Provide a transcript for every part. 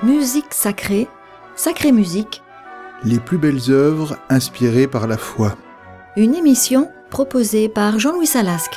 Musique sacrée, sacrée musique. Les plus belles œuvres inspirées par la foi. Une émission proposée par Jean-Louis Salasque.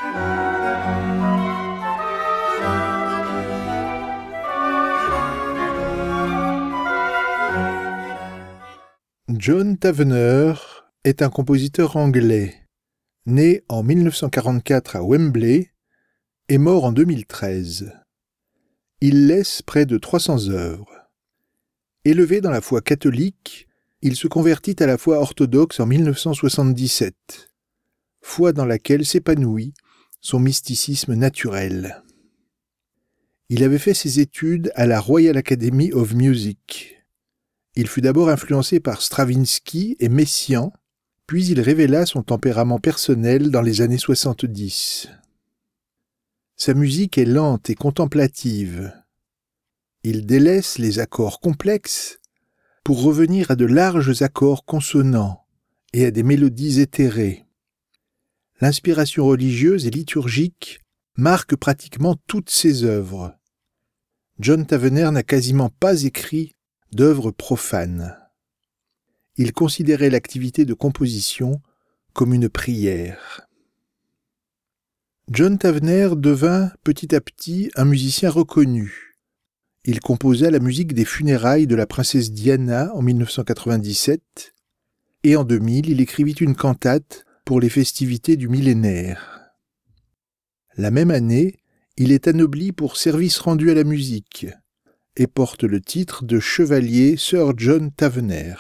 John Tavener est un compositeur anglais, né en 1944 à Wembley et mort en 2013. Il laisse près de 300 œuvres. Élevé dans la foi catholique, il se convertit à la foi orthodoxe en 1977, foi dans laquelle s'épanouit son mysticisme naturel. Il avait fait ses études à la Royal Academy of Music. Il fut d'abord influencé par Stravinsky et Messiaen, puis il révéla son tempérament personnel dans les années 70. Sa musique est lente et contemplative. Il délaisse les accords complexes pour revenir à de larges accords consonants et à des mélodies éthérées. L'inspiration religieuse et liturgique marque pratiquement toutes ses œuvres. John Tavener n'a quasiment pas écrit d'œuvres profanes. Il considérait l'activité de composition comme une prière. John Tavener devint petit à petit un musicien reconnu. Il composa la musique des funérailles de la princesse Diana en 1997 et en 2000, il écrivit une cantate pour les festivités du millénaire. La même année, il est anobli pour service rendu à la musique et porte le titre de chevalier Sir John Tavener.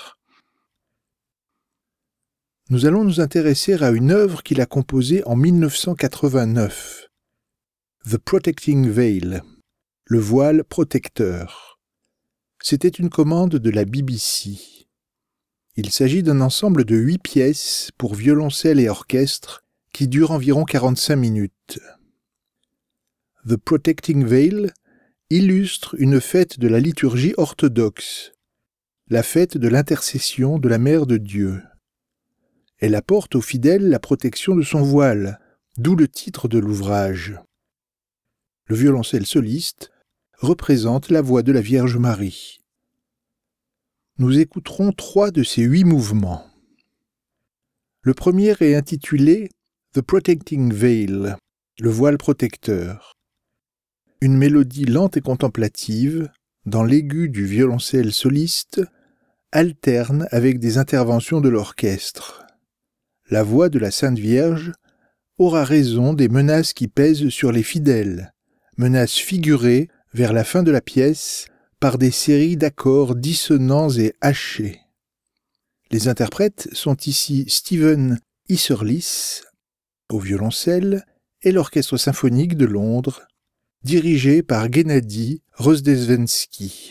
Nous allons nous intéresser à une œuvre qu'il a composée en 1989, The Protecting Veil, le voile protecteur. C'était une commande de la BBC. Il s'agit d'un ensemble de 8 pièces pour violoncelle et orchestre qui dure environ 45 minutes. The Protecting Veil illustre une fête de la liturgie orthodoxe, la fête de l'intercession de la Mère de Dieu. Elle apporte aux fidèles la protection de son voile, d'où le titre de l'ouvrage. Le violoncelle soliste représente la voix de la Vierge Marie. Nous écouterons 3 de ces 8 mouvements. Le premier est intitulé The Protecting Veil, le voile protecteur. Une mélodie lente et contemplative, dans l'aigu du violoncelle soliste, alterne avec des interventions de l'orchestre. La voix de la Sainte Vierge aura raison des menaces qui pèsent sur les fidèles, menaces figurées vers la fin de la pièce par des séries d'accords dissonants et hachés. Les interprètes sont ici Stephen Isserlis au violoncelle et l'Orchestre symphonique de Londres, dirigé par Gennady Rozdestvensky.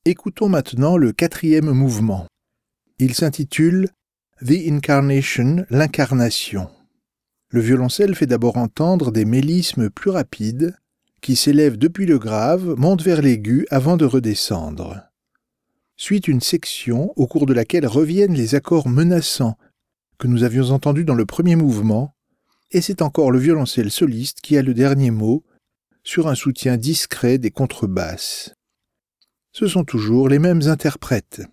Écoutons maintenant le 4e mouvement. Il s'intitule « The Incarnation, l'incarnation ». Le violoncelle fait d'abord entendre des mélismes plus rapides qui s'élèvent depuis le grave, montent vers l'aigu avant de redescendre. Suit une section au cours de laquelle reviennent les accords menaçants que nous avions entendus dans le premier mouvement, et c'est encore le violoncelle soliste qui a le dernier mot sur un soutien discret des contrebasses. Ce sont toujours les mêmes interprètes.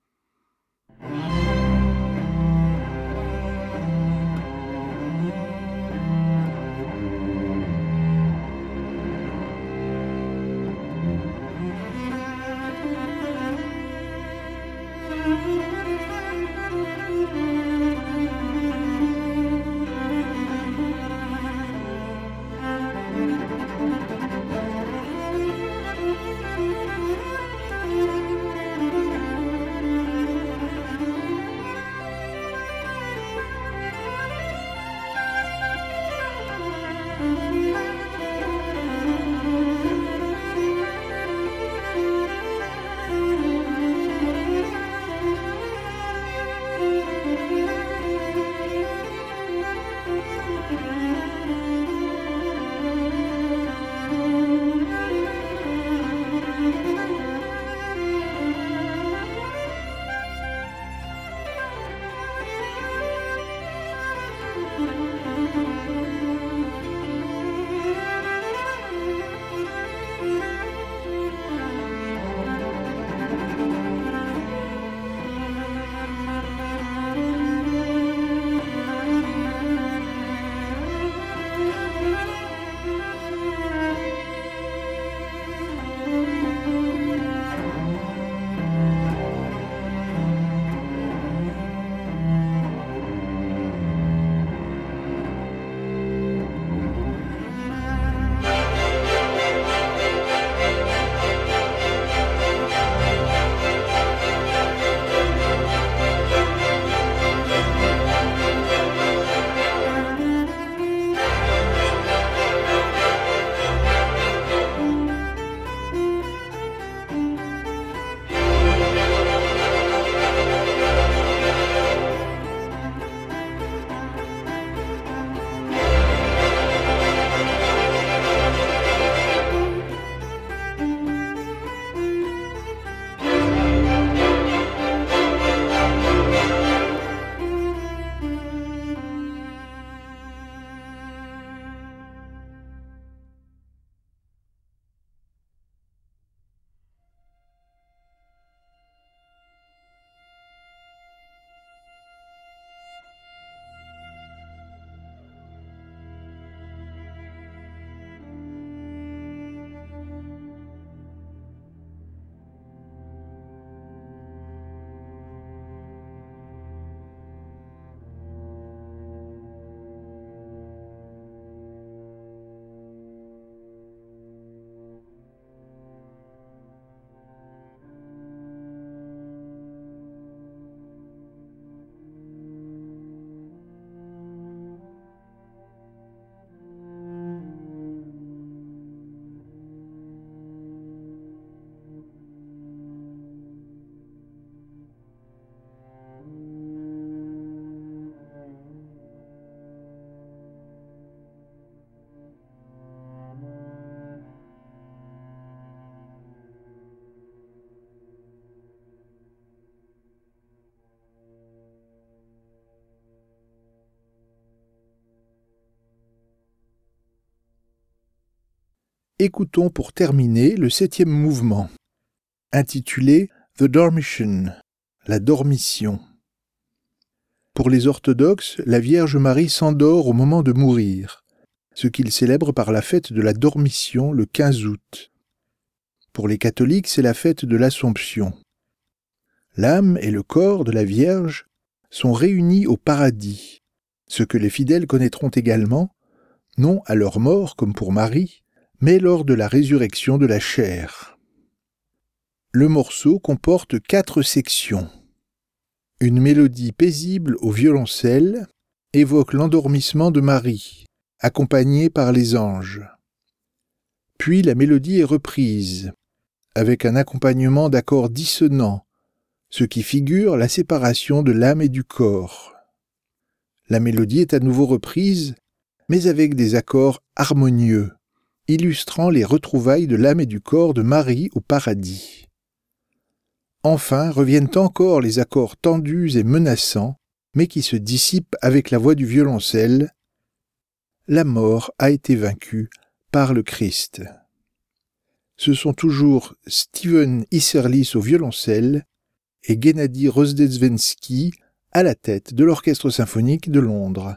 Écoutons pour terminer le 7e mouvement, intitulé « The Dormition », la dormition. Pour les orthodoxes, la Vierge Marie s'endort au moment de mourir, ce qu'ils célèbrent par la fête de la Dormition le 15 août. Pour les catholiques, c'est la fête de l'Assomption. L'âme et le corps de la Vierge sont réunis au paradis, ce que les fidèles connaîtront également, non à leur mort comme pour Marie, mais lors de la résurrection de la chair. Le morceau comporte 4 sections. Une mélodie paisible au violoncelle évoque l'endormissement de Marie, accompagnée par les anges. Puis la mélodie est reprise, avec un accompagnement d'accords dissonants, ce qui figure la séparation de l'âme et du corps. La mélodie est à nouveau reprise, mais avec des accords harmonieux, illustrant les retrouvailles de l'âme et du corps de Marie au paradis. Enfin reviennent encore les accords tendus et menaçants, mais qui se dissipent avec la voix du violoncelle. La mort a été vaincue par le Christ. Ce sont toujours Steven Isserlis au violoncelle et Gennady Rozdestvensky à la tête de l'Orchestre symphonique de Londres.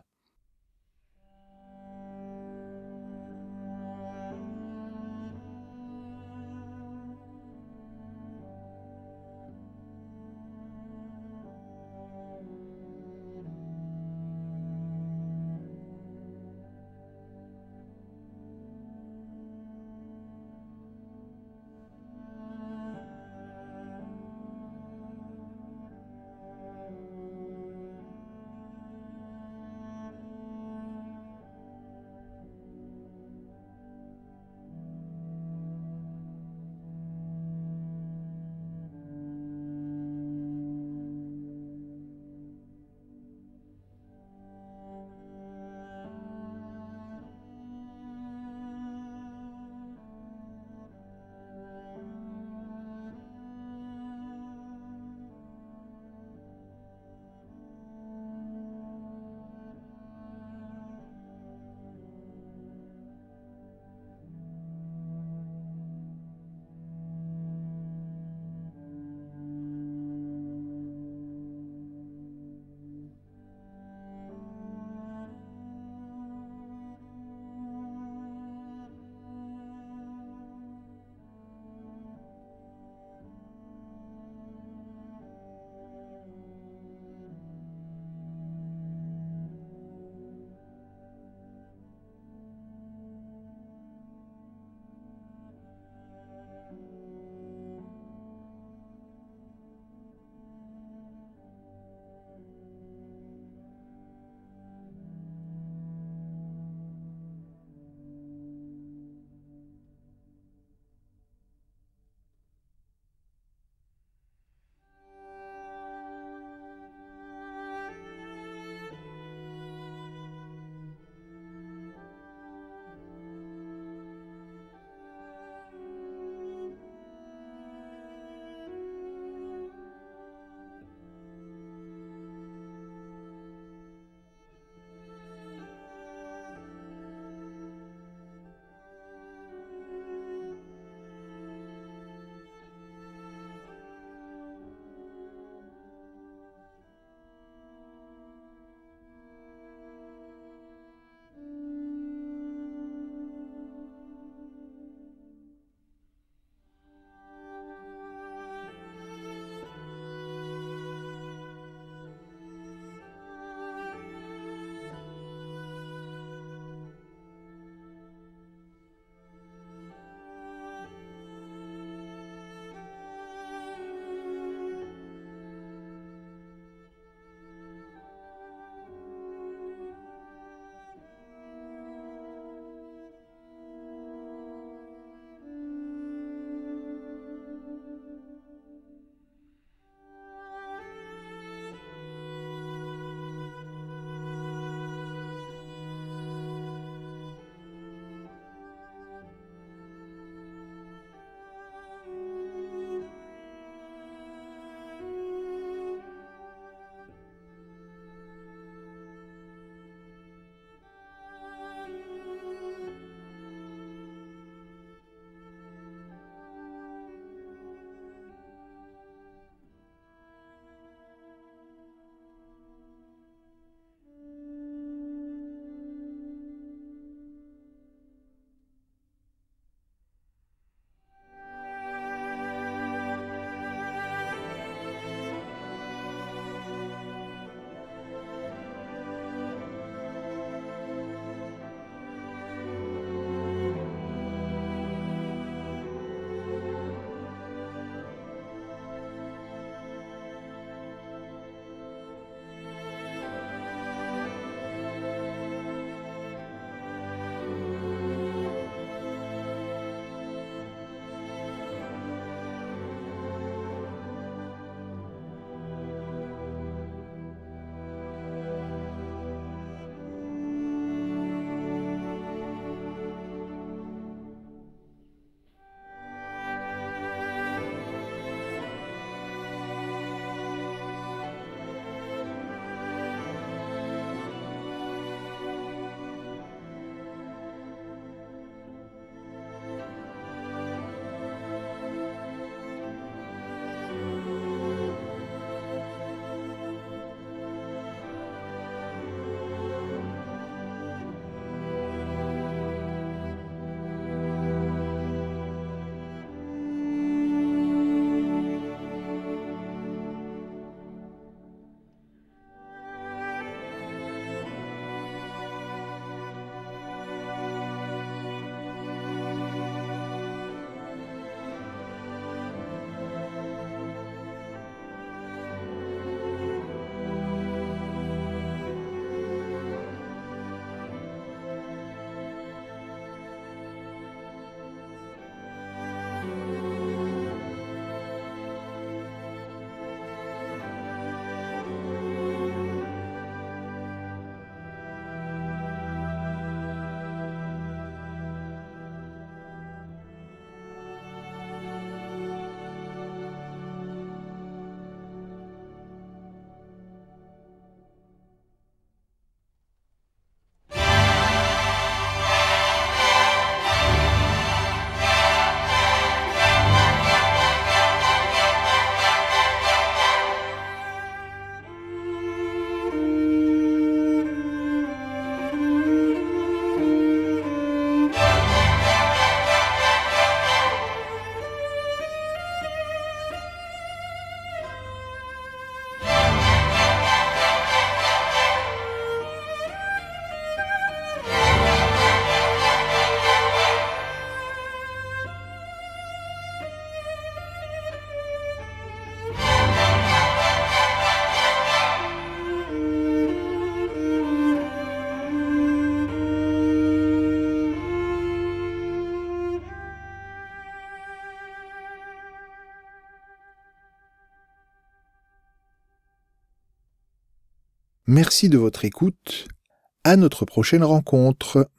Merci de votre écoute. À notre prochaine rencontre.